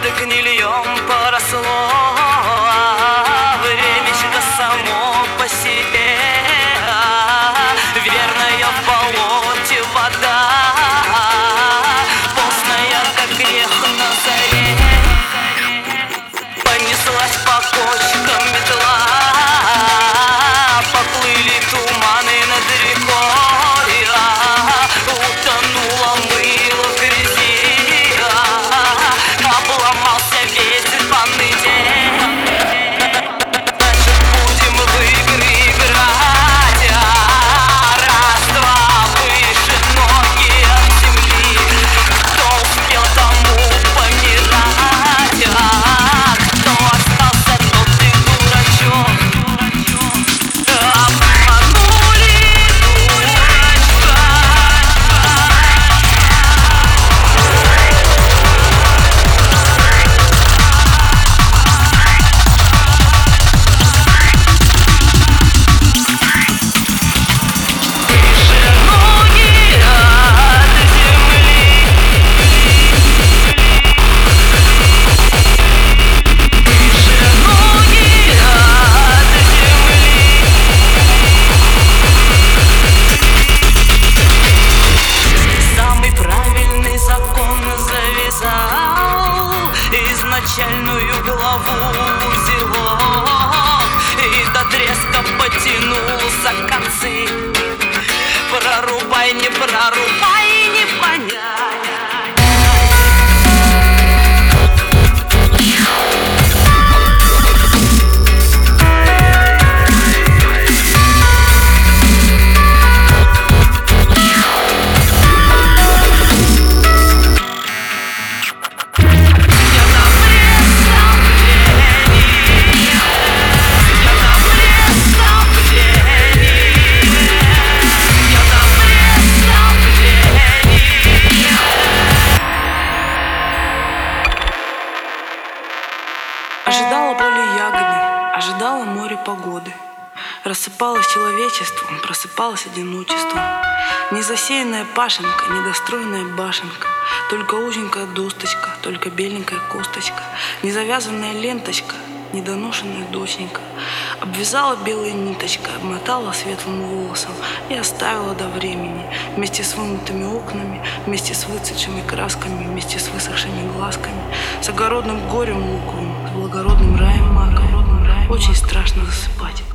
да гнильем поросло. Времечко само по себе, верная в болоте вода, постная, как грех на заре. Понеслась по кочкам метла, поплыли туманы над рекой, утонуло мыло в грязи, обломался весь банный день. Значит, будем в игры играть, раз-два, выше ноги от земли. Кто успел, тому помирать, кто остался, тот и дурачок. Обманули, дурачка. Выше ноги от земли. Выше ноги от земли. Самый правильный закон завязал изначальную главу узелок, и до треска потянулся концы. Прорубай, не прорубай, не понять. Ожидала поле ягоды, ожидала море погоды. Рассыпалось человечеством, просыпалось одиночеством. Незасеянная пашенка, недостроенная башенка, только узенькая досточка, только беленькая косточка, незавязанная ленточка, недоношенная доченька. Обвязала белой ниточкой, обмотала светлым волосом и оставила до времени, вместе с вымытыми окнами, вместе с выцветшими красками, вместе с высохшими глазками, с огородным горем луковым, с благородным раем маковым. Очень страшно засыпать.